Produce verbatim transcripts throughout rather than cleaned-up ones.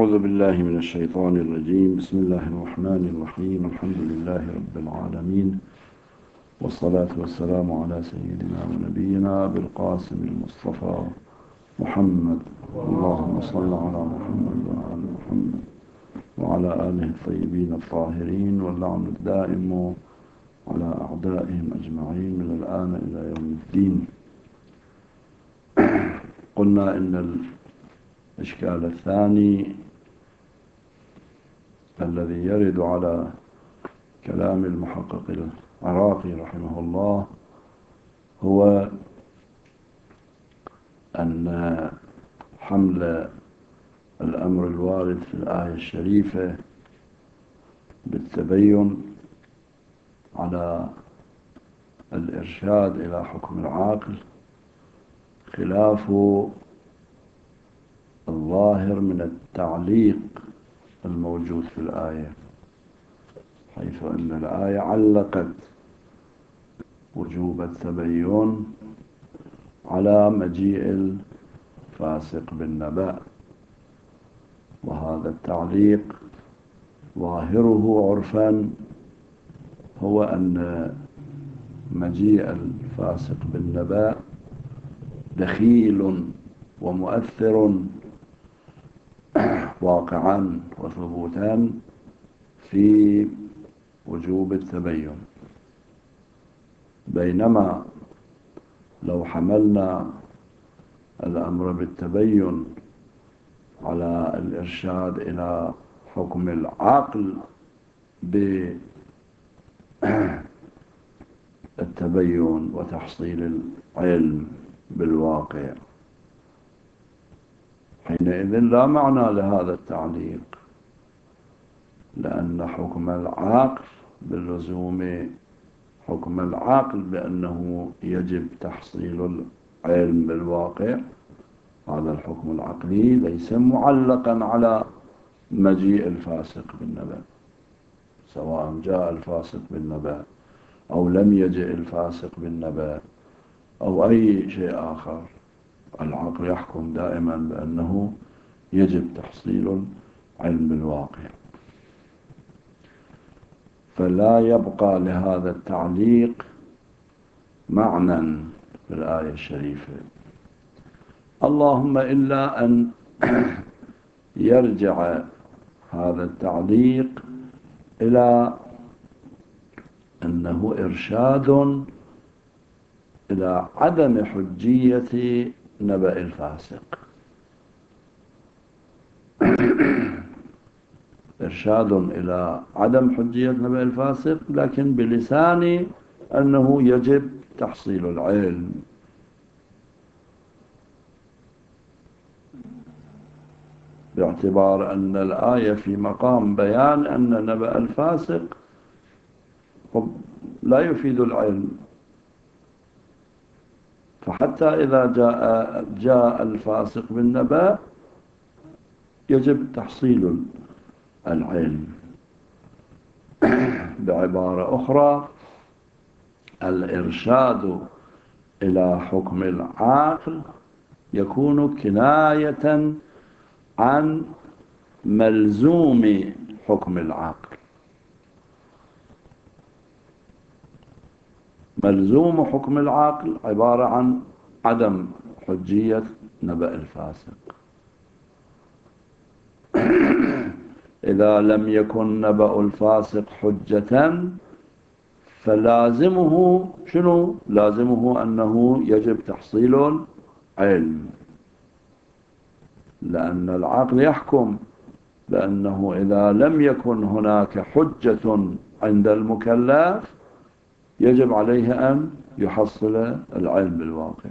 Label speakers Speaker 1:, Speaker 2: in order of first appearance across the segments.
Speaker 1: أعوذ بالله من الشيطان الرجيم. بسم الله الرحمن الرحيم. الحمد لله رب العالمين، والصلاة والسلام على سيدنا ونبينا بالقاسم المصطفى محمد. اللهم صل على محمد وعلى محمد وعلى آله الطيبين الطاهرين، واللعن الدائم على أعدائهم أجمعين من الآن إلى يوم الدين. قلنا إن الإشكال الثاني الذي يرد على كلام المحقق العراقي رحمه الله هو أن حمل الأمر الوارد في الآية الشريفة بالتبين على الإرشاد إلى حكم العاقل خلاف الظاهر من التعليق الموجود في الآية، حيث أن الآية علقت وجوب التبين على مجيء الفاسق بالنبأ، وهذا التعليق ظاهره عرفا هو أن مجيء الفاسق بالنبأ دخيل ومؤثر واقعا وثبوتا في وجوب التبين، بينما لو حملنا الأمر بالتبين على الإرشاد إلى حكم العقل بالتبين وتحصيل العلم بالواقع، حينئذ لا معنى لهذا التعليق، لأن حكم العقل باللزوم حكم العقل بأنه يجب تحصيل العلم بالواقع، هذا الحكم العقلي ليس معلقا على مجيء الفاسق بالنبأ، سواء جاء الفاسق بالنبأ أو لم يجئ الفاسق بالنبأ أو أي شيء آخر. العقل يحكم دائما بأنه يجب تحصيل العلم بالواقع، فلا يبقى لهذا التعليق معنى في الآية الشريفة، اللهم إلا أن يرجع هذا التعليق إلى أنه إرشاد إلى عدم حجية نبأ الفاسق، إرشاد إلى عدم حجية نبأ الفاسق، لكن بلسان أنه يجب تحصيل العلم، باعتبار أن الآية في مقام بيان أن نبأ الفاسق لا يفيد العلم، فحتى إذا جاء, جاء الفاسق بالنبأ يجب تحصيل العلم. بعبارة أخرى، الإرشاد إلى حكم العقل يكون كناية عن ملزوم حكم العقل، ملزوم حكم العقل عبارة عن عدم حجية نبأ الفاسق. إذا لم يكن نبأ الفاسق حجة فلازمه شنو؟ لازمه أنه يجب تحصيل العلم، لأن العقل يحكم بأنه إذا لم يكن هناك حجة عند المكلف يجب عليه أن يحصل العلم بالواقع.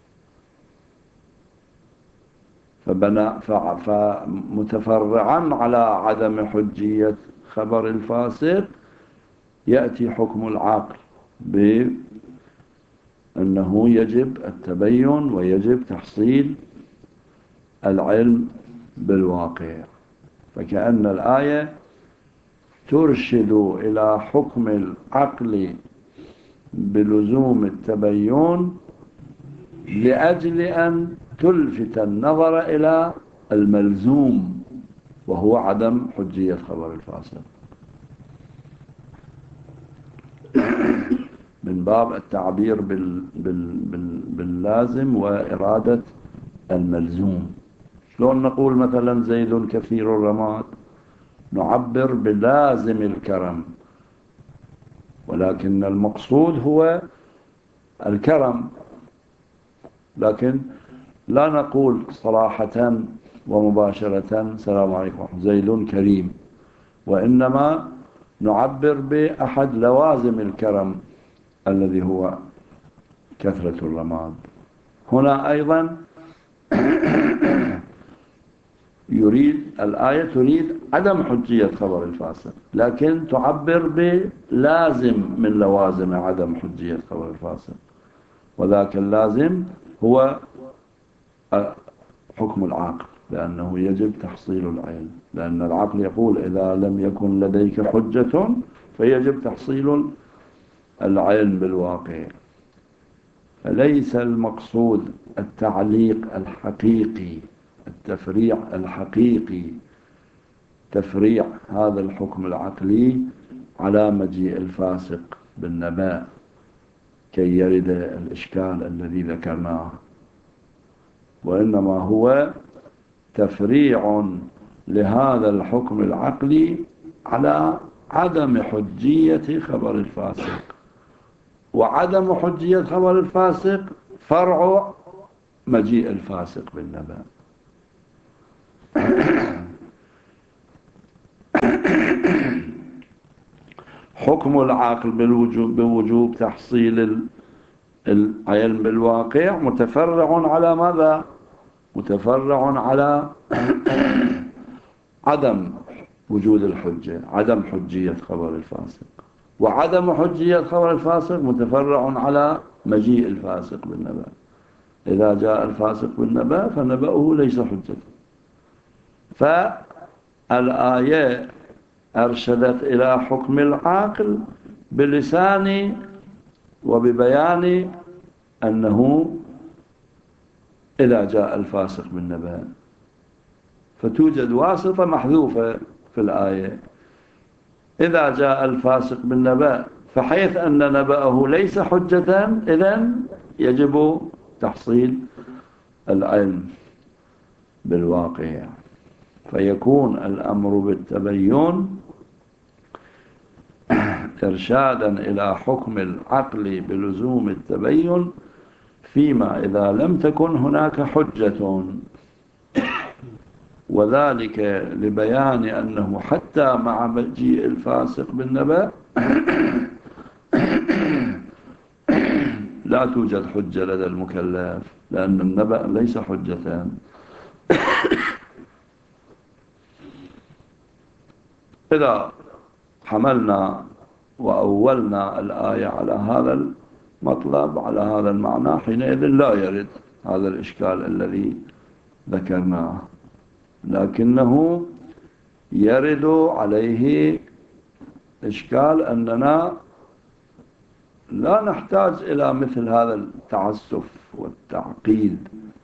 Speaker 1: فبنى فمتفرعا على عدم حجية خبر الفاسق يأتي حكم العقل بأنه يجب التبين ويجب تحصيل العلم بالواقع، فكأن الآية ترشد إلى حكم العقل بلزوم التبين لأجل أن تلفت النظر إلى الملزوم وهو عدم حجية خبر الفاسق، من باب التعبير بال بال بال باللازم وإرادة الملزوم. شلون نقول مثلا زيد كثير الرماد؟ نعبر بلازم الكرم، ولكن المقصود هو الكرم، لكن لا نقول صراحة ومباشرة السلام عليكم زيد كريم، وإنما نعبر بأحد لوازم الكرم الذي هو كثرة الرماد. هنا أيضا يريد الآية تريد عدم حجية خبر الفاسق، لكن تعبر بلازم من لوازم عدم حجية خبر الفاسق، وذاك اللازم هو حكم العقل، لأنه يجب تحصيل العلم، لأن العقل يقول إذا لم يكن لديك حجة فيجب تحصيل العلم بالواقع. فليس المقصود التعليق الحقيقي، التفريع الحقيقي، تفريع هذا الحكم العقلي على مجيء الفاسق بالنبأ كي يرد الإشكال الذي ذكرناه، وإنما هو تفريع لهذا الحكم العقلي على عدم حجية خبر الفاسق، وعدم حجية خبر الفاسق فرع مجيء الفاسق بالنبأ. حكم العقل بالوجوب بوجوب تحصيل العلم بالواقع متفرع على ماذا؟ متفرع على عدم وجود الحجة، عدم حجية خبر الفاسق، وعدم حجية خبر الفاسق متفرع على مجيء الفاسق بالنبأ. إذا جاء الفاسق بالنبأ فنبأه ليس حجة. فالآية أرشدت إلى حكم العاقل بلسان وببيان أنه إذا جاء الفاسق بالنبأ، فتوجد واسطة محذوفة في الآية. إذا جاء الفاسق بالنبأ فحيث أن نبأه ليس حجة، إذن يجب تحصيل العلم بالواقع، فيكون الأمر بالتبين إرشادا إلى حكم العقل بلزوم التبين فيما إذا لم تكن هناك حجة، وذلك لبيان أنه حتى مع مجيء الفاسق بالنبأ لا توجد حجة لدى المكلف، لأن النبأ ليس حجة. إذا حملنا وأولنا الآية على هذا المطلب، على هذا المعنى، حينئذ لا يرد هذا الإشكال الذي ذكرناه، لكنه يرد عليه إشكال أننا لا نحتاج إلى مثل هذا التعسف والتعقيد.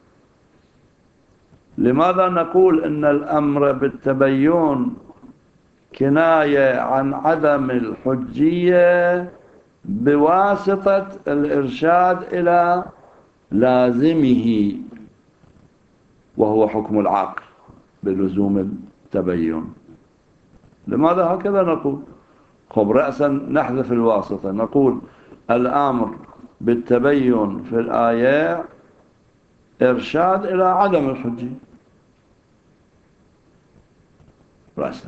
Speaker 1: لماذا نقول إن الأمر بالتبين كناية عن عدم الحجية بواسطة الإرشاد إلى لازمه وهو حكم العقل بلزوم التبين؟ لماذا هكذا نقول؟ خب رأسا نحذف الواسطة، نقول الأمر بالتبين في الآية إرشاد إلى عدم الحجية رأسا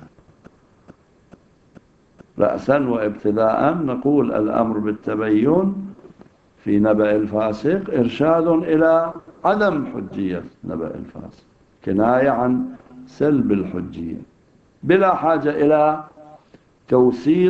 Speaker 1: رأسا وابتداء نقول الأمر بالتبين في نبأ الفاسق إرشاد إلى عدم حجية نبأ الفاسق، كناية عن سلب الحجية بلا حاجة إلى توسيط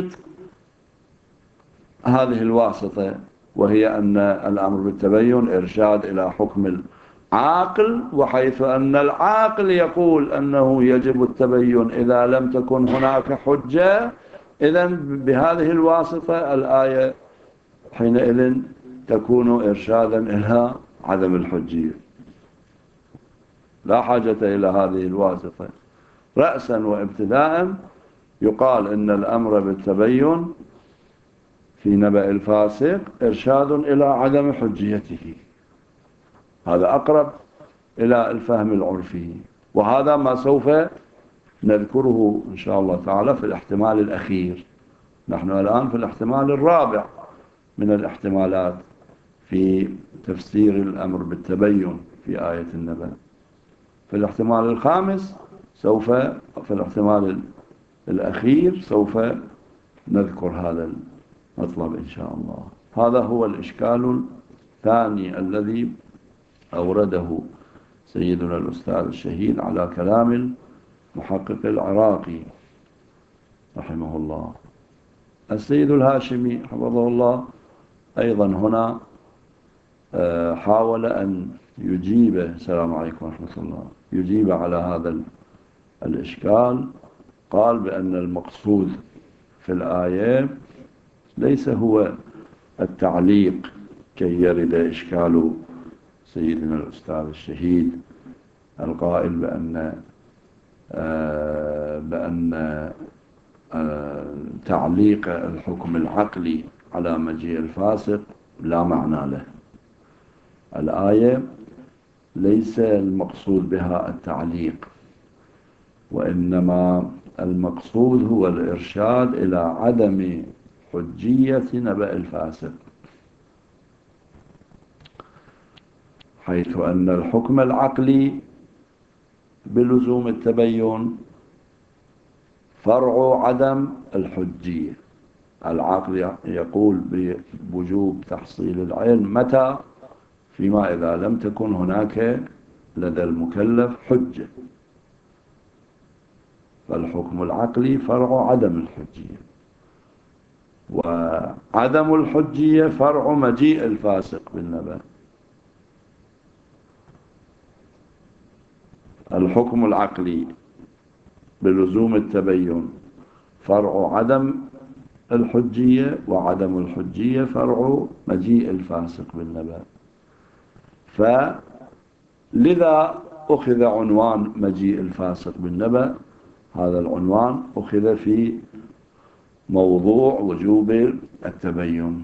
Speaker 1: هذه الواسطة، وهي أن الأمر بالتبين إرشاد إلى حكم العاقل، وحيث أن العاقل يقول أنه يجب التبين إذا لم تكن هناك حجة، إذن بهذه الواسطة الآية حينئذ تكون إرشادا إلى عدم الحجية، لا حاجة إلى هذه الواسطة. رأسا وابتداء يقال إن الأمر بالتبين في نبأ الفاسق إرشاد إلى عدم حجيته. هذا أقرب إلى الفهم العرفي، وهذا ما سوف نذكره إن شاء الله تعالى في الاحتمال الأخير. نحن الآن في الاحتمال الرابع من الاحتمالات في تفسير الأمر بالتبين في آية النبأ. في الاحتمال الخامس سوف في الاحتمال الأخير سوف نذكر هذا المطلب إن شاء الله. هذا هو الإشكال الثاني الذي أورده سيدنا الأستاذ الشهيد على كلام المحقق العراقي رحمه الله. السيد الهاشمي حفظه الله أيضا هنا حاول أن يجيب، السلام عليكم ورحمة الله، يجيب على هذا الإشكال. قال بأن المقصود في الآية ليس هو التعليق كي يرد إشكال سيدنا الأستاذ الشهيد القائل بأن بأن تعليق الحكم العقلي على مجيء الفاسق لا معنى له. الآية ليس المقصود بها التعليق، وإنما المقصود هو الإرشاد إلى عدم حجية نبأ الفاسق، حيث أن الحكم العقلي بلزوم التبين فرع عدم الحجية. العقل يقول بوجوب تحصيل العلم متى؟ فيما إذا لم تكن هناك لدى المكلف حجة، فالحكم العقلي فرع عدم الحجية، وعدم الحجية فرع مجيء الفاسق بالنبأ. الحكم العقلي بلزوم التبين فرع عدم الحجية، وعدم الحجية فرع مجيء الفاسق بالنبأ. فلذا أخذ عنوان مجيء الفاسق بالنبأ. هذا العنوان أخذ في موضوع وجوب التبين،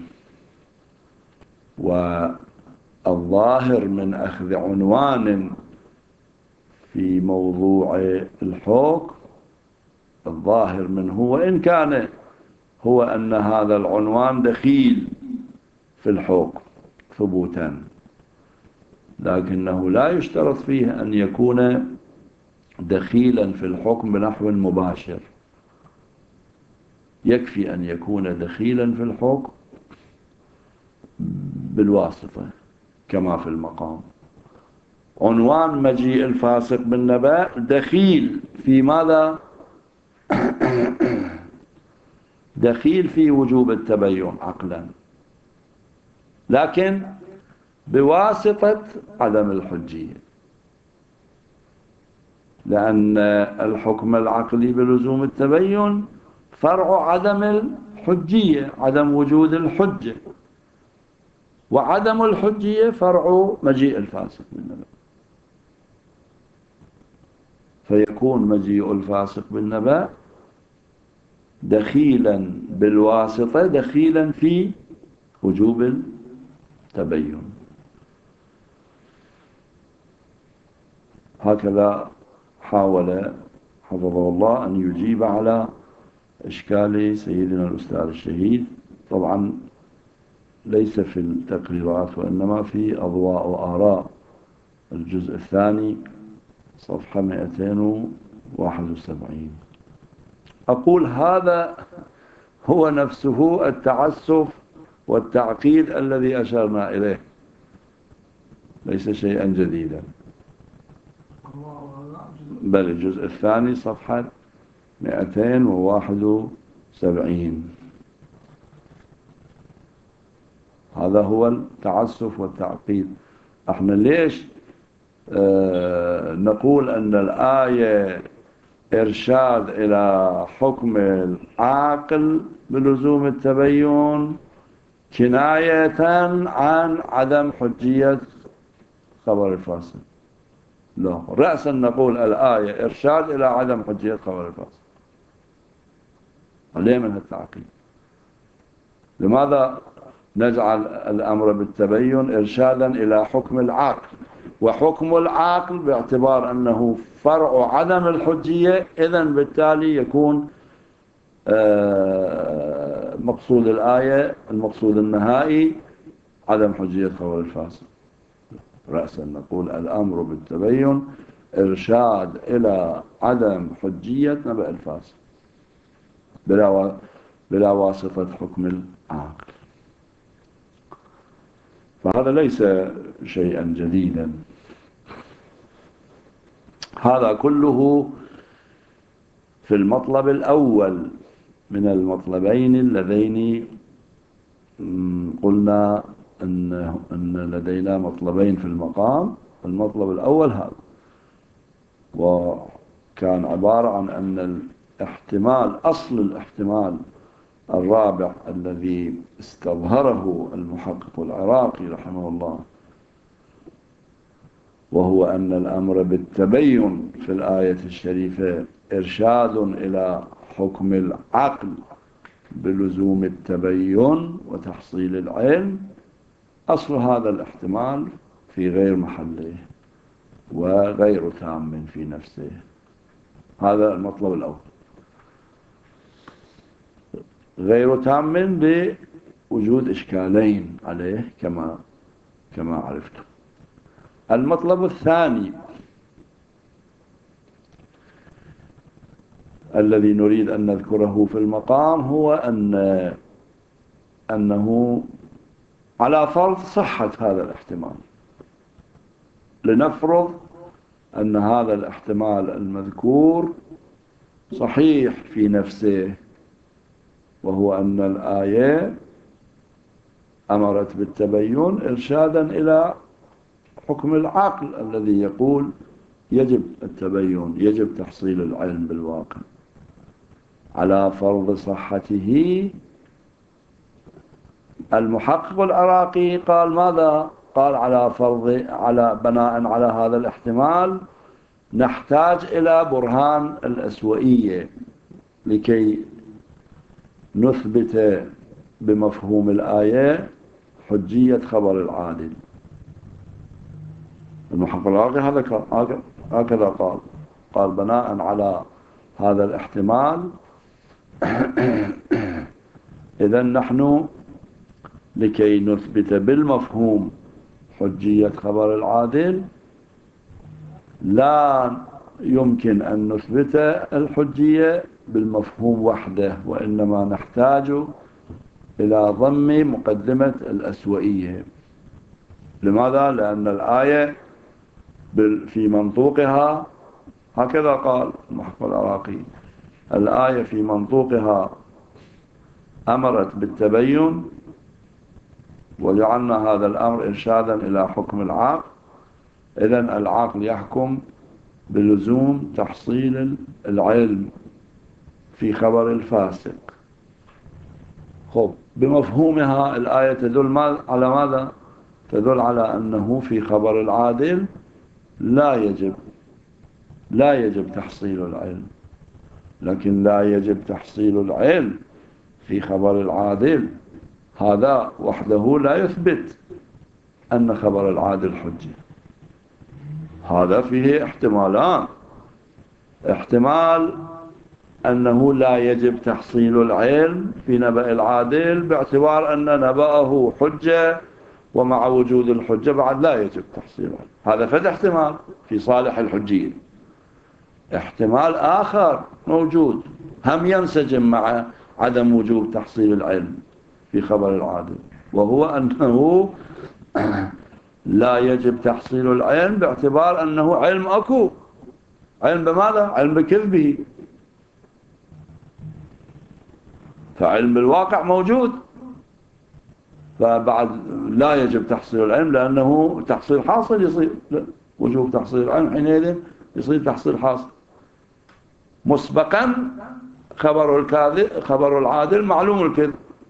Speaker 1: والظاهر من أخذ عنوان في موضوع الحكم، الظاهر منه وإن كان هو أن هذا العنوان دخيل في الحكم ثبوتا، لكنه لا يشترط فيه أن يكون دخيلا في الحكم بنحو مباشر، يكفي أن يكون دخيلا في الحكم بالواسطة كما في المقام. عنوان مجيء الفاسق بالنبأ دخيل في ماذا؟ دخيل في وجوب التبين عقلا، لكن بواسطة عدم الحجية، لأن الحكم العقلي بلزوم التبين فرع عدم الحجية، عدم وجود الحجة، وعدم الحجية فرع مجيء الفاسق بالنبأ. فيكون مجيء الفاسق بالنبأ دخيلا بالواسطة، دخيلا في وجوب التبين. هكذا حاول حفظه الله أن يجيب على إشكال سيدنا الأستاذ الشهيد، طبعا ليس في التقريرات وإنما في أضواء وآراء الجزء الثاني صفحة مئتين وواحد وسبعين. أقول هذا هو نفسه التعسف والتعقيد الذي أشرنا إليه، ليس شيئا جديدا، بل الجزء الثاني صفحة مئتين وواحد وسبعين. هذا هو التعسف والتعقيد. احنا ليش آه نقول أن الآية إرشاد إلى حكم العاقل بلزوم التبين كناية عن عدم حجية خبر الفاسق؟ لا، رأسا نقول الآية إرشاد إلى عدم حجية خبر الفاسق. ليه من هالتعقيد؟ لماذا نجعل الأمر بالتبين إرشادا إلى حكم العقل، وحكم العقل باعتبار أنه فرع عدم الحجية، إذن بالتالي يكون مقصود الآية المقصود النهائي عدم حجية خبر الفاسق. رأسا نقول الأمر بالتبين إرشاد إلى عدم حجية نبأ الفاسق بلا بلا واسطة حكم العقل. فهذا ليس شيئا جديدا، هذا كله في المطلب الأول من المطلبين اللذين قلنا أن, أن لدينا مطلبين في المقام. المطلب الأول هذا، وكان عبارة عن أن الاحتمال أصل الاحتمال الرابع الذي استظهره المحقق العراقي رحمه الله، وهو أن الأمر بالتبين في الآية الشريفة إرشاد إلى حكم العقل بلزوم التبين وتحصيل العلم. أصل هذا الاحتمال في غير محله وغير تام في نفسه. هذا المطلب الأول، غير تام بوجود إشكالين عليه كما كما عرفتم. المطلب الثاني الذي نريد أن نذكره في المقام هو أن أنه على فرض صحة هذا الاحتمال، لنفرض أن هذا الاحتمال المذكور صحيح في نفسه، وهو أن الآية أمرت بالتبين إرشادا إلى حكم العقل الذي يقول يجب التبين، يجب تحصيل العلم بالواقع. على فرض صحته المحقق العراقي قال ماذا؟ قال على فرض على بناء على هذا الاحتمال نحتاج إلى برهان الأسوئية لكي نثبت بمفهوم الآية حجية خبر العادل. المحقق العراقي هكذا قال، قال بناء على هذا الاحتمال إذن نحن لكي نثبت بالمفهوم حجية خبر العادل لا يمكن أن نثبت الحجية بالمفهوم وحده، وإنما نحتاج إلى ضم مقدمة الأسوئية. لماذا؟ لأن الآية في منطوقها هكذا قال المحقق العراقي، الآية في منطوقها أمرت بالتبين وجعلنا هذا الأمر إرشادا إلى حكم العقل، إذن العقل يحكم بلزوم تحصيل العلم في خبر الفاسق. خب، بمفهومها الآية تدل على ماذا؟ تدل على أنه في خبر العادل لا يجب لا يجب تحصيل العلم، لكن لا يجب تحصيل العلم في خبر العادل هذا وحده لا يثبت أن خبر العادل حجة. هذا فيه احتمالان: احتمال أنه لا يجب تحصيل العلم في نبأ العادل باعتبار أن نبأه حجة، ومع وجود الحجة بعد لا يجب تحصيل العلم. هذا فد احتمال في صالح الحجية. احتمال آخر موجود هم ينسجم مع عدم وجوب تحصيل العلم في خبر العادل، وهو أنه لا يجب تحصيل العلم باعتبار أنه علم أكو. علم بماذا؟ علم بكذبه، فعلم بالواقع موجود، فبعد لا يجب تحصيل العلم لأنه تحصيل حاصل يصير. وجوب تحصيل العلم حينئذ يصير تحصيل حاصل. مسبقا خبر الكاذب خبر العادل معلوم الكذب،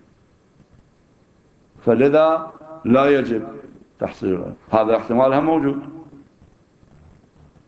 Speaker 1: فلذا لا يجب تحصيل العلم. هذا احتمالها موجود.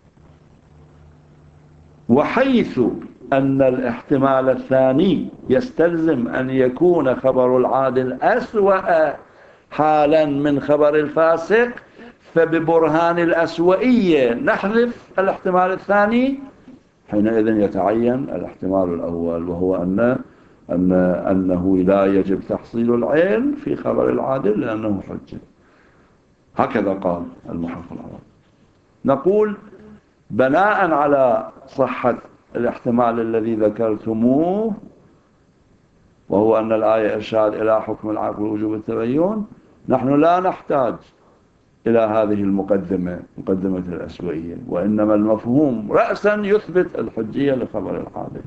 Speaker 1: وحيث أن الاحتمال الثاني يستلزم أن يكون خبر العادل أسوأ حالا من خبر الفاسق، فببرهان الأسوئية نحذف الاحتمال الثاني، حينئذ يتعين الاحتمال الأول، وهو أن أن أنه لا يجب تحصيل العلم في خبر العادل لأنه حجة. هكذا قال المحقق العراقي. نقول بناء على صحة الاحتمال الذي ذكرتموه، وهو أن الآية إرشاد إلى حكم العقل ووجوب التبين، نحن لا نحتاج إلى هذه المقدمة، مقدمة الأسوئية، وإنما المفهوم رأسا يثبت الحجية لخبر العادل.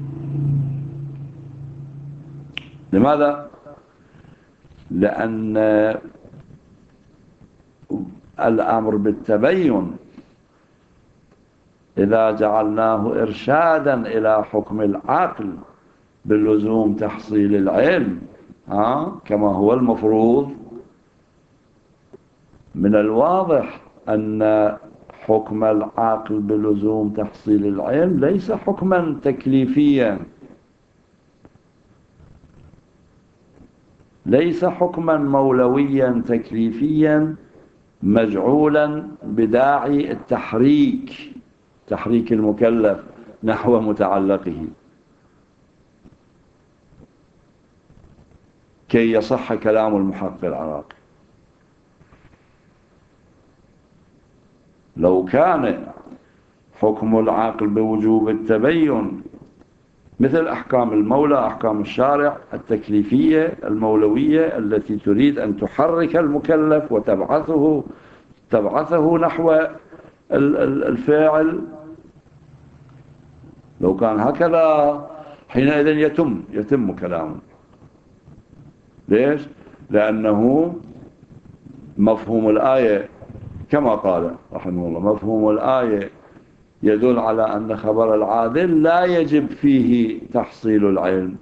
Speaker 1: لماذا؟ لأن الأمر بالتبين إذا جعلناه إرشادا إلى حكم العقل باللزوم تحصيل العلم، ها كما هو المفروض، من الواضح أن حكم العقل بلزوم تحصيل العلم ليس حكما تكليفيا، ليس حكما مولويا تكليفيا مجعولا بداعي التحريك، تحريك المكلف نحو متعلقه كي يصح كلام المحقق العراقي. لو كان حكم العقل بوجوب التبين مثل أحكام المولى، أحكام الشارع التكليفية المولوية التي تريد أن تحرك المكلف وتبعثه تبعثه نحو الفاعل، لو كان هكذا حينئذ يتم يتم كلامه. ليش؟ لأنه مفهوم الآية كما قال رحمه الله، مفهوم الآية يدل على أن خبر العادل لا يجب فيه تحصيل العلم،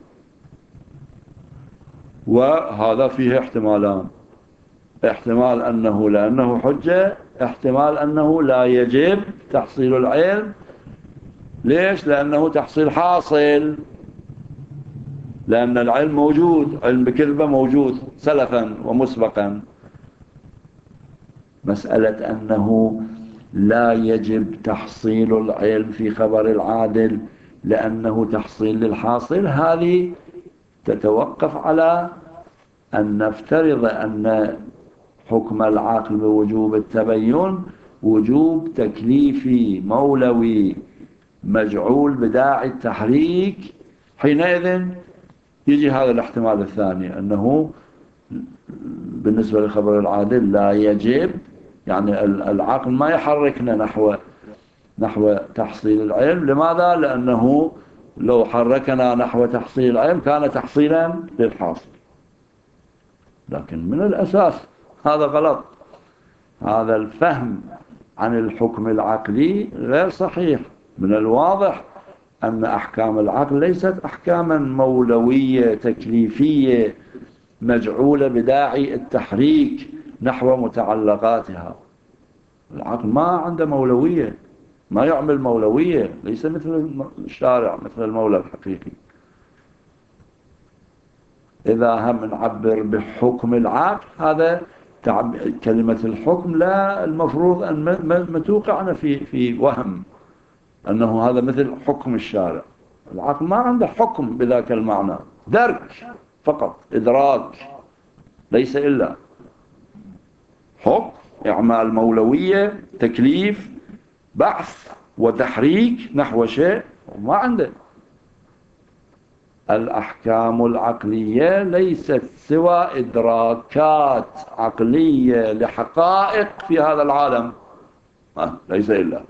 Speaker 1: وهذا فيه احتمالان: احتمال أنه لأنه حجة، احتمال أنه لا يجب تحصيل العلم. ليش؟ لأنه تحصيل حاصل، لأن العلم موجود، علم بكذبة موجود سلفا ومسبقا. مسألة أنه لا يجب تحصيل العلم في خبر العادل لأنه تحصيل للحاصل، هذه تتوقف على أن نفترض أن حكم العقل بوجوب التبين وجوب تكليفي مولوي مجعول بداعي التحريك. حينئذ يجي هذا الاحتمال الثاني أنه بالنسبة لخبر العادل لا يجب، يعني العقل ما يحركنا نحو نحو تحصيل العلم. لماذا؟ لأنه لو حركنا نحو تحصيل العلم كان تحصيلا للحاصل. لكن من الأساس هذا غلط، هذا الفهم عن الحكم العقلي غير صحيح. من الواضح أن أحكام العقل ليست أحكاما مولوية تكليفية مجعولة بداعي التحريك نحو متعلقاتها. العقل ما عنده مولوية، ما يعمل مولوية، ليس مثل الشارع مثل المولى الحقيقي. إذا هم نعبر بحكم العقل، هذا كلمة الحكم لا المفروض أن ما توقعنا في في وهم أنه هذا مثل حكم الشارع. العقل ما عنده حكم بذاك المعنى، درك فقط، إدراك، ليس إلا حكم، إعمال مولوية، تكليف، بحث وتحريك نحو شيء، ما عنده. الأحكام العقلية ليست سوى إدراكات عقلية لحقائق في هذا العالم، ليس إلا.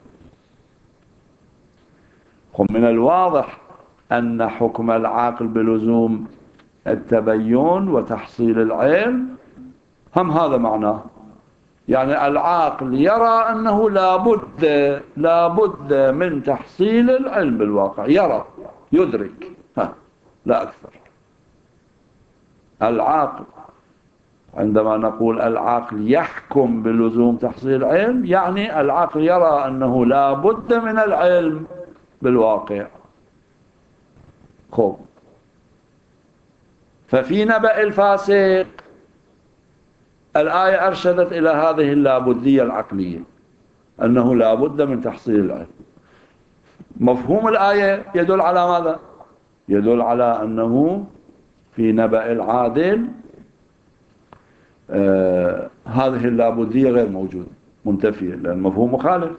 Speaker 1: من الواضح أن حكم العقل بلزوم التبين وتحصيل العلم هم هذا معناه، يعني العقل يرى أنه لابد لابد من تحصيل العلم بالواقع، يرى يدرك، ها لا أكثر. العقل، عندما نقول العقل يحكم بلزوم تحصيل العلم، يعني العقل يرى أنه لابد من العلم، بالواقع. خب ففي نبأ الفاسق الآية أرشدت إلى هذه اللابدية العقلية، أنه لا بد من تحصيل العلم. مفهوم الآية يدل على ماذا؟ يدل على أنه في نبأ العادل آه هذه اللابدية غير موجودة، منتفية، لأن مفهوم مخالف.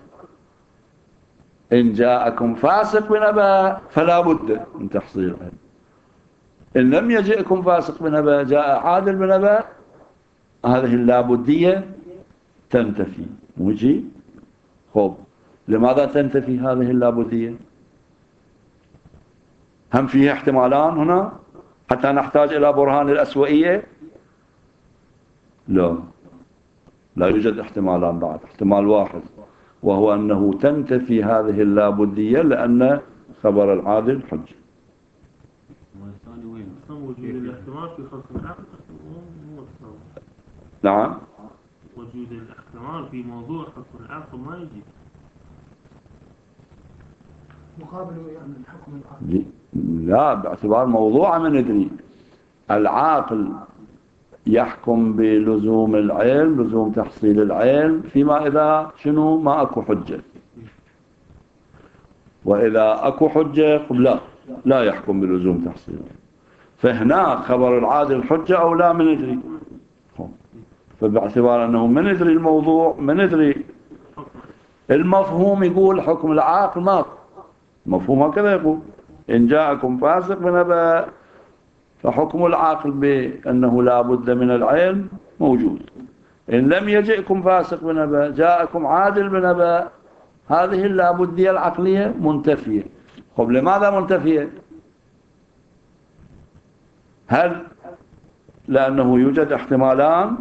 Speaker 1: إن جاءكم فاسق بنبأ فلا بد من تحصيل العلم. إن لم يجئكم فاسق بنبأ جاء عادل بنبأ، هذه اللابدية تنتفي. موجي. خب لماذا تنتفي هذه اللابدية؟ هم فيه احتمالان هنا حتى نحتاج إلى برهان الأسوئية؟ لا، لا يوجد احتمالان بعد، احتمال واحد، وهو أنه تنتفي هذه اللابدية لأن خبر العادل حجة.
Speaker 2: وجود الاحتمال في خلق العقل.
Speaker 1: نعم،
Speaker 2: وجود الاحتمال في موضوع حكم العقل ما يجي
Speaker 3: مقابل يعني حكم العقل.
Speaker 1: لا، باعتبار موضوع من ندري العاقل يحكم بلزوم العلم، لزوم تحصيل العلم، فيما إذا شنو ما أكو حجة. وإذا أكو حجة لا لا يحكم بلزوم تحصيل العلم. فهنا خبر العادل حجة أو لا من ندري. فباعتبار أنه من ندري الموضوع من ندري المفهوم يقول حكم العاقل ما مفهوم هكذا يقول إن جاءكم فاسق بنبأ فحكم العاقل بأنه لا بد من العلم موجود. إن لم يجئكم فاسق بنبأ جاءكم عادل بنبأ، هذه اللابدية العقلية منتفية. خب لماذا منتفية؟ هل لأنه يوجد احتمالان؟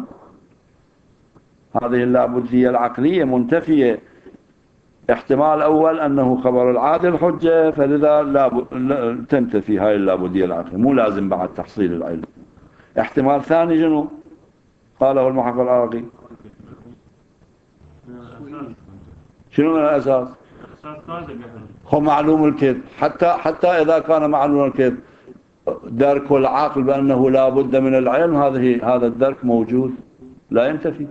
Speaker 1: هذه اللابدية العقلية منتفية. احتمال أول أنه خبر العادل حجة، فلذا لا تنتفي هاي اللابدية العقلية، مو لازم بعد تحصيل العلم. احتمال ثاني شنو قاله المحقق العراقي؟ شنو من الأساس؟ هو معلوم الكذب. حتى حتى إذا كان معلوم الكذب درك العقل بأنه لا بد من العلم، هذه هذا الدرك موجود لا ينتفي.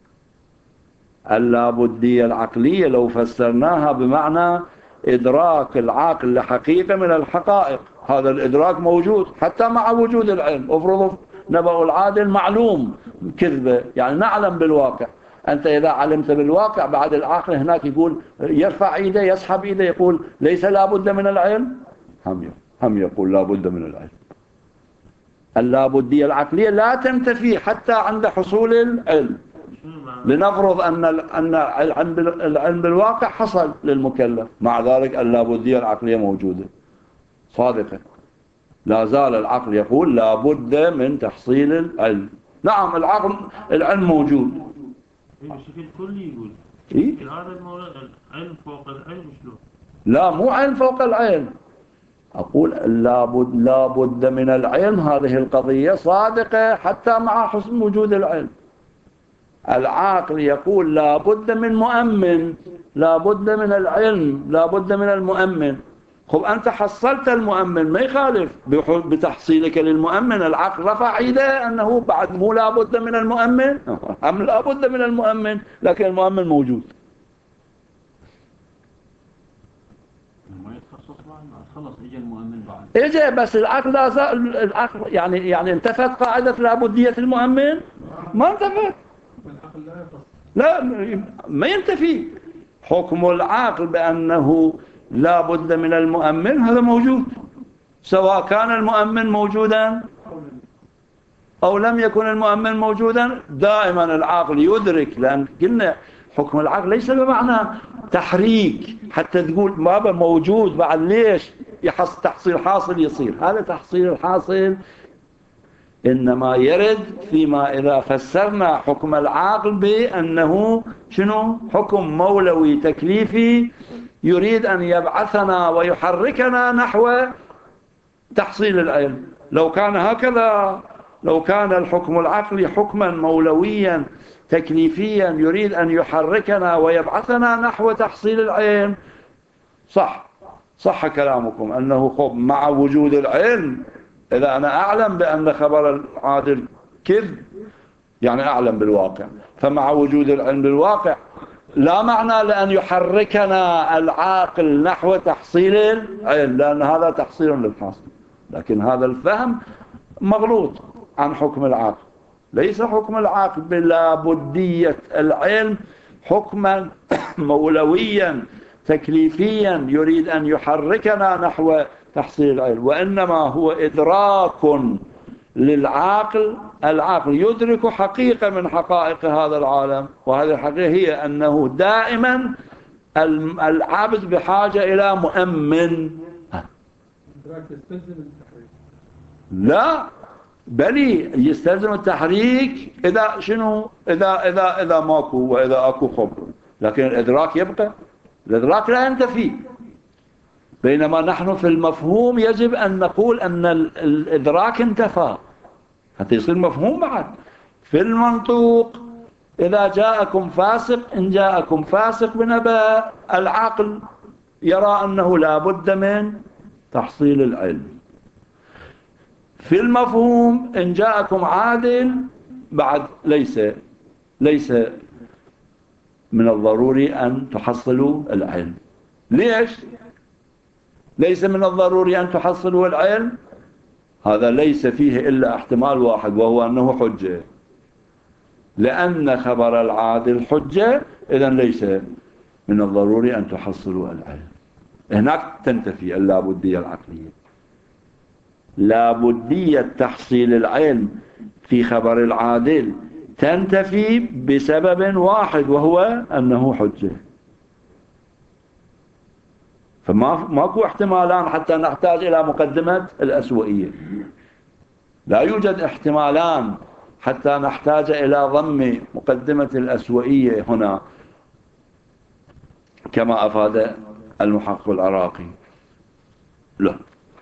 Speaker 1: اللابدية العقلية لو فسرناها بمعنى إدراك العقل لحقيقة من الحقائق، هذا الإدراك موجود حتى مع وجود العلم. افرض نبأ العادل معلوم كذبة، يعني نعلم بالواقع. أنت إذا علمت بالواقع بعد العقل هناك يقول يرفع إيده يسحب إيده يقول ليس لابد من العلم، هم هم يقول لابد من العلم. اللابدية العقلية لا تنتفي حتى عند حصول العلم. لنفرض أن أن العلم بالواقع حصل للمكلف، مع ذلك اللابدية العقلية موجودة صادقة. لا زال العقل يقول لابد من تحصيل العلم. نعم العقل العلم موجود
Speaker 2: بشكل كلي يقول
Speaker 1: إيه؟
Speaker 2: هذا العلم فوق العلم شلون؟
Speaker 1: لا مو علم فوق العلم، أقول لابد لابد من العلم. هذه القضية صادقة حتى مع حسن وجود العلم. العاقل يقول لا بد من مؤمن، لا بد من العلم، لا بد من المؤمن. خب أنت حصلت المؤمن ما يخالف بتحصيلك للمؤمن. العقل رفع ايده أنه بعد مو لا بد من المؤمن، أم لا بد من المؤمن، لكن المؤمن موجود.
Speaker 4: ما يتخصص بعد ما خلص اجى المؤمن بعد
Speaker 1: اجى بس العقل لا زال العقل يعني يعني انتفت قاعدة لابدية المؤمن؟ ما انتفت. لا ما ينتفي. حكم العقل بأنه لا بد من المؤمن هذا موجود، سواء كان المؤمن موجودا أو لم يكن المؤمن موجودا. دائما العقل يدرك، لأن قلنا حكم العقل ليس بمعنى تحريك حتى تقول ما موجود بعد ليش يحصل تحصيل حاصل يصير. هذا تحصيل الحاصل إنما يرد فيما إذا فسرنا حكم العقل بأنه شنو حكم مولوي تكليفي يريد أن يبعثنا ويحركنا نحو تحصيل العلم. لو كان هكذا، لو كان الحكم العقلي حكما مولويا تكليفيا يريد أن يحركنا ويبعثنا نحو تحصيل العلم صح، صح كلامكم أنه خب مع وجود العلم، إذا أنا أعلم بأن خبر العادل كذب يعني أعلم بالواقع، فمع وجود العلم بالواقع لا معنى لأن يحركنا العاقل نحو تحصيل العلم، لأن هذا تحصيل للحاصل، لكن هذا الفهم مغلوط عن حكم العاقل. ليس حكم العاقل بلا بدية العلم حكما مولويا تكليفيا يريد أن يحركنا نحو تحصيل العلم، وإنما هو إدراك للعاقل. العاقل يدرك حقيقة من حقائق هذا العالم، وهذه الحقيقة هي أنه دائما العبد بحاجة إلى مؤمن. لا بل يستلزم التحريك إذا شنو إذا إذا إذا ماكو وإذا أكو خبر، لكن الإدراك يبقى، الإدراك لا ينتفي. بينما نحن في المفهوم يجب أن نقول أن الإدراك انتفى حتى يصير مفهوم بعد. في المنطوق إذا جاءكم فاسق، إن جاءكم فاسق بنبأ، العقل يرى أنه لا بد من تحصيل العلم. في المفهوم إن جاءكم عادل بعد ليس ليس من الضروري أن تحصلوا العلم. ليش؟ ليس من الضروري أن تحصلوا العلم، هذا ليس فيه إلا احتمال واحد وهو أنه حجة، لأن خبر العادل حجة، إذن ليس من الضروري أن تحصلوا العلم. هناك تنتفي اللابدية العقلية. لابدية تحصيل العلم في خبر العادل تنتفي بسبب واحد وهو أنه حجة. فما ماكو احتمالان حتى نحتاج إلى مقدمة الأسوئية. لا يوجد احتمالان حتى نحتاج إلى ضم مقدمة الأسوئية هنا كما أفاد المحقق العراقي. لا،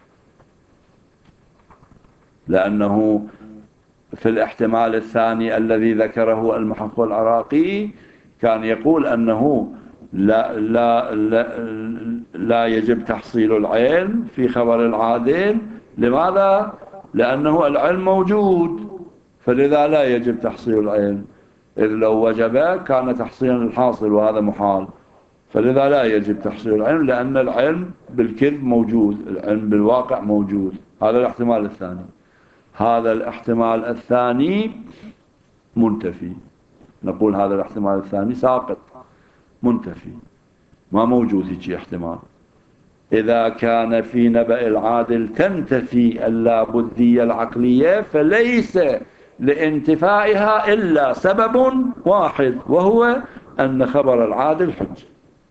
Speaker 1: لأنه في الاحتمال الثاني الذي ذكره المحقق العراقي كان يقول أنه لا, لا, لا, لا يجب تحصيل العلم في خبر العادل. لماذا؟ لأنه العلم موجود، فلذا لا يجب تحصيل العلم، إذ لو وجب كان تحصيلا الحاصل وهذا محال، فلذا لا يجب تحصيل العلم لأن العلم بالكذب موجود، العلم بالواقع موجود. هذا الاحتمال الثاني. هذا الاحتمال الثاني منتفي، نقول هذا الاحتمال الثاني ساقط منتفي، ما موجود هيك احتمال. إذا كان في نبأ العادل تنتفي اللابدية العقلية، فليس لانتفائها إلا سبب واحد وهو أن خبر العادل حجة.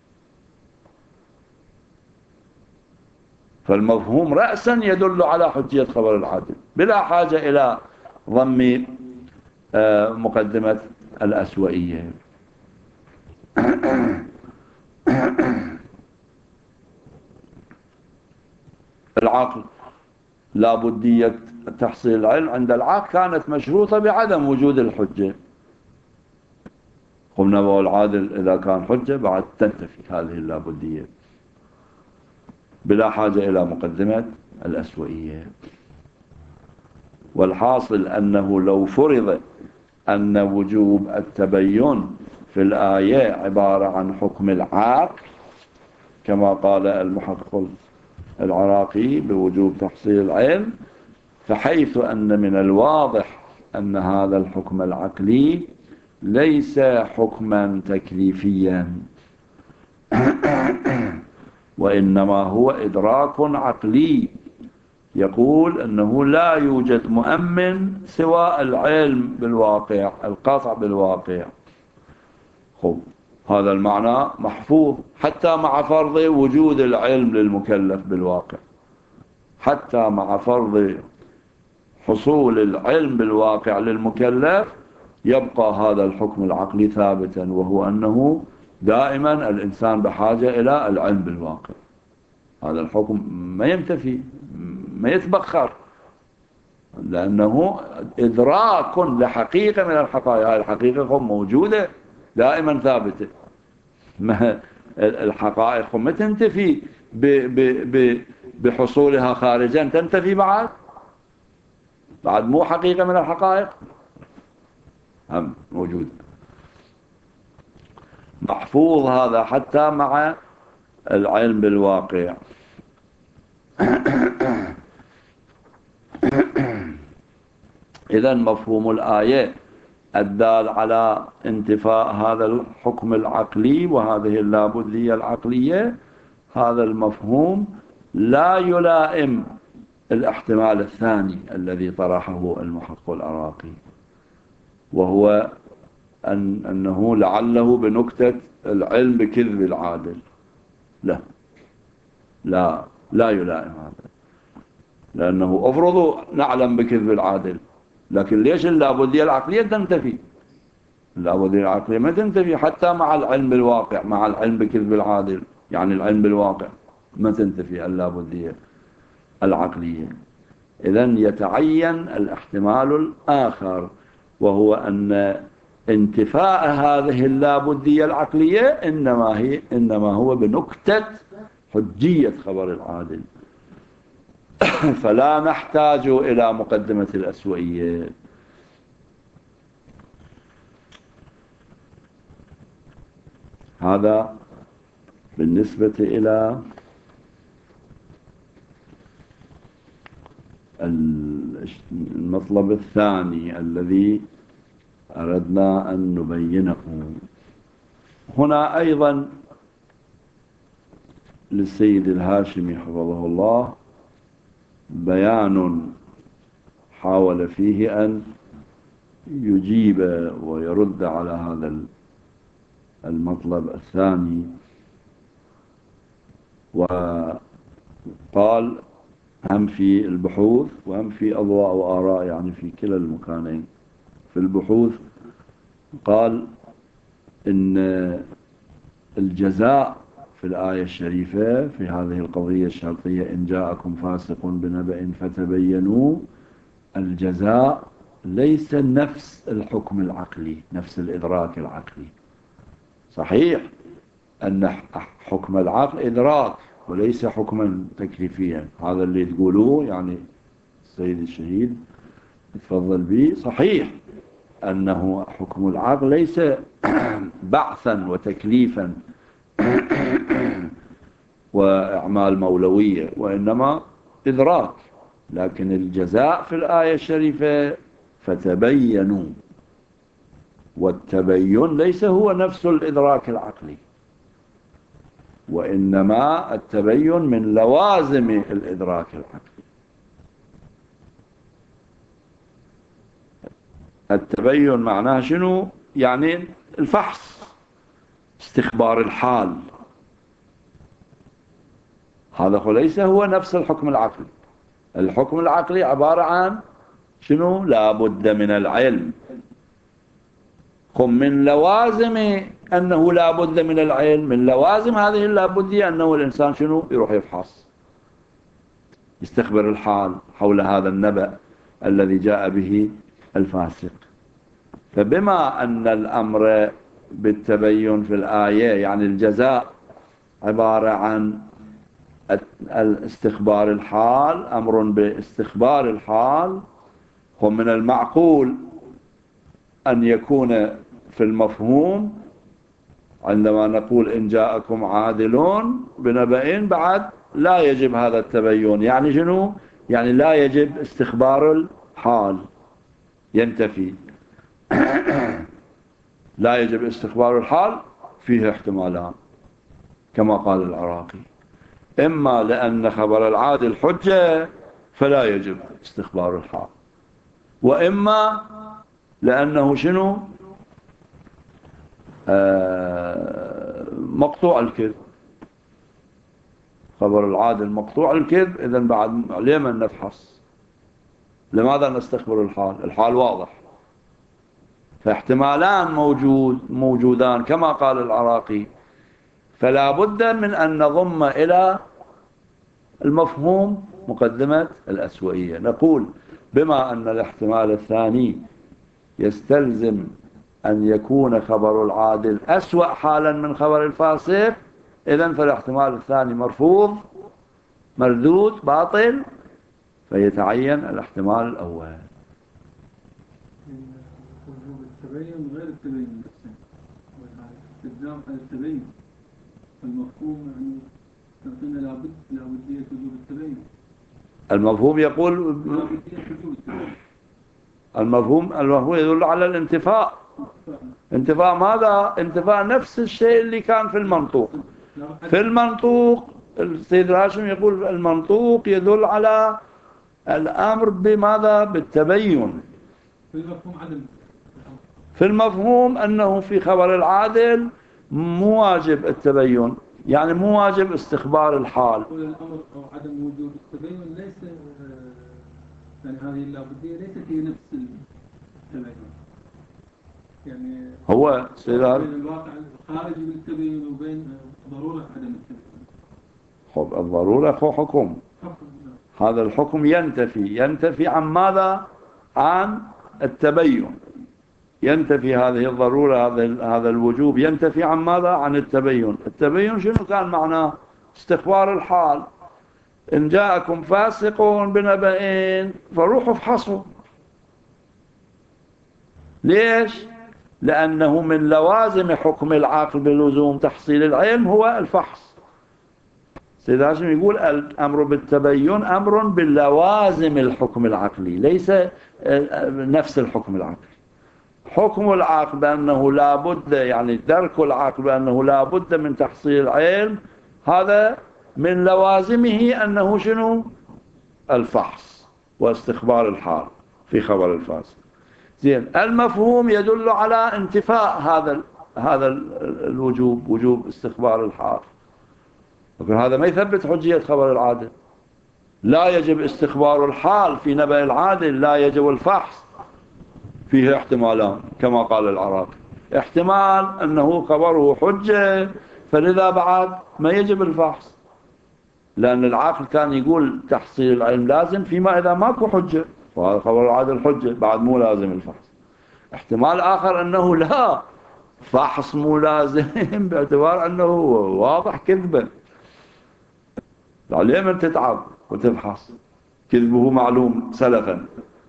Speaker 1: فالمفهوم رأسا يدل على حجية خبر العادل بلا حاجة إلى ضم مقدمة الأسوئية. العقل لابدية تحصيل العلم عند العقل كانت مشروطة بعدم وجود الحجة. قلنا والعادل إذا كان حجة بعد تنتفي هذه اللابدية بلا حاجة إلى مقدمة الأسوئية. والحاصل أنه لو فرض أن وجوب التبين في الآية عبارة عن حكم العقل كما قال المحقق العراقي بوجوب تحصيل العلم، فحيث أن من الواضح أن هذا الحكم العقلي ليس حكما تكليفيا وإنما هو إدراك عقلي يقول أنه لا يوجد مؤمن سوى العلم بالواقع، القطع بالواقع. خب هذا المعنى محفوظ حتى مع فرض وجود العلم للمكلف بالواقع، حتى مع فرض حصول العلم بالواقع للمكلف يبقى هذا الحكم العقلي ثابتا، وهو أنه دائما الإنسان بحاجة إلى العلم بالواقع. هذا الحكم ما ينتفي ما يتبخر، لأنه إدراك لحقيقة من الحقائق. هذه الحقيقة موجودة دائما ثابتة، ما الحقائق ما تنتفي بحصولها خارجا تنتفي بعد بعد مو حقيقة من الحقائق هم موجود محفوظ هذا حتى مع العلم بالواقع. إذن مفهوم الآية الدال على انتفاء هذا الحكم العقلي وهذه اللابدية العقلية، هذا المفهوم لا يلائم الاحتمال الثاني الذي طرحه المحقق العراقي، وهو أن أنه لعله بنكتة العلم بكذب العادل. لا لا لا يلائم هذا، لأنه أفرضوا نعلم بكذب العادل، لكن ليش اللابدية العقلية تنتفي؟ اللابدية العقلية ما تنتفي حتى مع العلم بالواقع، مع العلم بكذب العادل، يعني العلم بالواقع ما تنتفي اللابدية العقلية. إذن يتعين الاحتمال الآخر، وهو أن انتفاء هذه اللابدية العقلية إنما هي إنما هو بنكتة حجية خبر العادل. فلا نحتاج إلى مقدمة الأسوئية. هذا بالنسبة إلى المطلب الثاني الذي أردنا أن نبينه. هنا أيضا للسيد الهاشمي حفظه الله بيان حاول فيه أن يجيب ويرد على هذا المطلب الثاني، وقال هم في البحوث وهم في أضواء وآراء، يعني في كلا المكانين. في البحوث قال إن الجزاء في الآية الشريفة في هذه القضية الشرطية إن جاءكم فاسق بنبأ فتبينوا، الجزاء ليس نفس الحكم العقلي، نفس الإدراك العقلي. صحيح أن حكم العقل إدراك وليس حكما تكليفيا، هذا اللي تقولوه يعني السيد الشهيد يتفضل به، صحيح أنه حكم العقل ليس بعثا وتكليفا وأعمال مولوية، وإنما إدراك. لكن الجزاء في الآية الشريفة فتبينوا، والتبين ليس هو نفس الإدراك العقلي، وإنما التبين من لوازم الإدراك العقلي. التبين معناه شنو؟ يعني الفحص، استخبار الحال. هذا ليس هو نفس الحكم العقلي. الحكم العقلي عبارة عن شنو؟ لا بد من العلم. هم من لوازم أنه لا بد من العلم، من لوازم هذه اللابدية أنه الإنسان شنو؟ يروح يفحص، يستخبر الحال حول هذا النبأ الذي جاء به الفاسق. فبما أن الأمر بالتبين في الآية يعني الجزاء عبارة عن الاستخبار الحال، أمر باستخبار الحال، هم من المعقول أن يكون في المفهوم عندما نقول إن جاءكم عادلون بنبأ بعد لا يجب هذا التبين. يعني شنو؟ يعني لا يجب استخبار الحال، ينتفي. لا يجب استخبار الحال، فيه احتمالان كما قال العراقي: إما لأن خبر العادل حجة فلا يجب استخبار الحال، وإما لأنه شنو؟ آه مقطوع الكذب. خبر العادل مقطوع الكذب، إذن بعد لما نفحص؟ لماذا نستخبر الحال؟ الحال واضح. فاحتمالان موجود موجودان كما قال العراقي، فلا بد من أن نضم إلى المفهوم مقدمة الأسوئية. نقول بما أن الاحتمال الثاني يستلزم أن يكون خبر العادل أسوأ حالا من خبر الفاسق، إذن فالاحتمال الثاني مرفوض مردود باطل، فيتعين الاحتمال الأول.
Speaker 5: وجوب التبين غير التبين نفسه، استخدام على التبين المفهوم يعني تعطينا لابد لابدية وجوب التبين.
Speaker 1: المفهوم يقول
Speaker 5: لابدية وجوب التبين.
Speaker 1: المفهوم المفهوم يدل على الانتفاء. انتفاء ماذا؟ انتفاء نفس الشيء اللي كان في المنطوق. في المنطوق السيد الهاشم يقول المنطوق يدل على الأمر بماذا؟ بالتبين.
Speaker 5: في المفهوم عدم.
Speaker 1: في المفهوم أنه في خبر العادل مو واجب التبين، يعني مو واجب استخبار الحال.
Speaker 5: الأمر أو عدم وجود التبين ليس يعني هذه اللابدية ليست هي نفس التبين. يعني
Speaker 1: هو
Speaker 5: بين الواقع الخارجي بالتبين وبين ضرورة عدم التبين.
Speaker 1: الضرورة هو حكم. هذا الحكم ينتفي ينتفي عن ماذا؟ عن التبين. ينتفي هذه الضرورة هذا هذا الوجوب ينتفي عن ماذا؟ عن التبين. التبين شنو كان معناه؟ استخبار الحال. إن جاءكم فاسق بنبأ فروحوا افحصوا. ليش؟ لأنه من لوازم حكم العقل بلزوم تحصيل العلم هو الفحص. سيد هاشم يقول الأمر بالتبين أمر باللوازم الحكم العقلي، ليس نفس الحكم العقلي. حكم العقل بأنه لا بد، يعني درك العقل بأنه لا بد من تحصيل العلم، هذا من لوازمه أنه شنو؟ الفحص واستخبار الحال في خبر الفاسق. زين، المفهوم يدل على انتفاء هذا هذا الوجوب، وجوب استخبار الحال. لكن هذا ما يثبت حجية خبر العادل. لا يجب استخبار الحال في نبأ العادل، لا يجب الفحص. فيه احتمالان كما قال العراقي، احتمال أنه خبره حجة فلذا بعد ما يجب الفحص، لأن العقل كان يقول تحصيل العلم لازم فيما إذا ماكو حجة، وهذا خبر العادل حجة بعد مو لازم الفحص. احتمال آخر أنه لا، فحص مو لازم باعتبار أنه واضح كذبة، ليه من تتعب وتفحص؟ كذبه معلوم سلفا.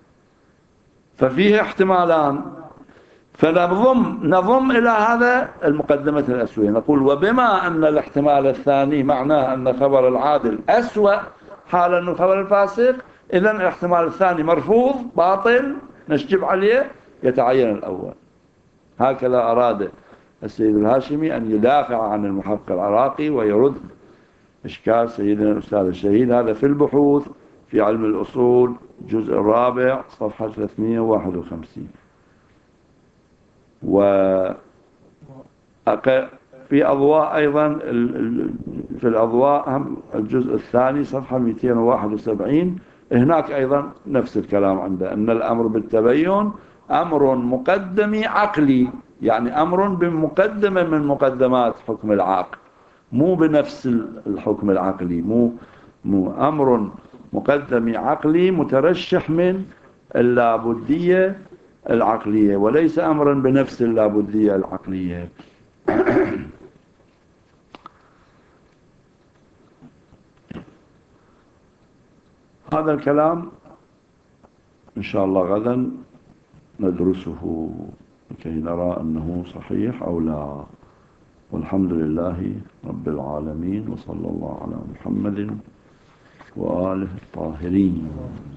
Speaker 1: ففيه احتمالان، فنضم نضم إلى هذا المقدمة الأسوية، نقول وبما أن الاحتمال الثاني معناه أن خبر العادل أسوأ حالا من خبر الفاسق، إذن الاحتمال الثاني مرفوض باطل نشجب عليه، يتعين الأول. هكذا أراد السيد الهاشمي أن يدافع عن المحقق العراقي ويرد إشكال سيدنا الأستاذ الشهيد. هذا في البحوث في علم الأصول الجزء الرابع صفحة ثلاثمئة وواحد وخمسين. وفي أضواء أيضا في الأضواء هم الجزء الثاني صفحة مئتين وواحد وسبعين، هناك أيضا نفس الكلام عنده، أن الأمر بالتبين أمر مقدم عقلي، يعني أمر بمقدمة من مقدمات حكم العقل، مو بنفس الحكم العقلي، مو, مو أمر مقدم عقلي مترشح من اللابدية العقلية، وليس أمرا بنفس اللابدية العقلية. هذا الكلام إن شاء الله غدا ندرسه لكي نرى أنه صحيح أو لا. والحمد لله رب العالمين، وصلى الله على محمد وآله الطاهرين.